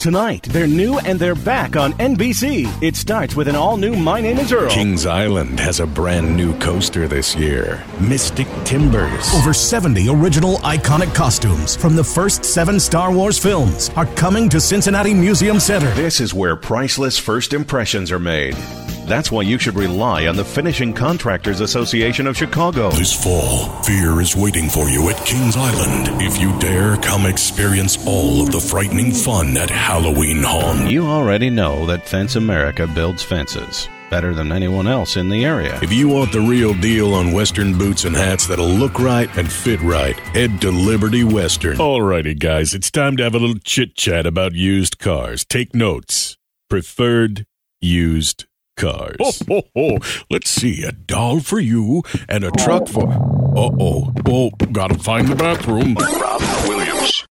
tonight. They're new and they're back on NBC. It starts with an all-new My Name is Earl. Kings Island has a brand new coaster this year, Mystic Timbers. Over 70 original iconic costumes from the first 7 Star Wars films are coming to Cincinnati Museum Center. This is where priceless first impressions are made. That's why you should rely on the Finishing Contractors Association of Chicago. This fall, fear is waiting for you at Kings Island. If you dare, come experience all of the frightening fun at Halloween Haunt. You already know that Fence America builds fences better than anyone else in the area. If you want the real deal on Western boots and hats that'll look right and fit right, head to Liberty Western. Alrighty, guys, it's time to have a little chit-chat about used cars. Take notes. Preferred used cars. Let's see, a doll for you and a truck for... gotta find the bathroom. Rob Williams.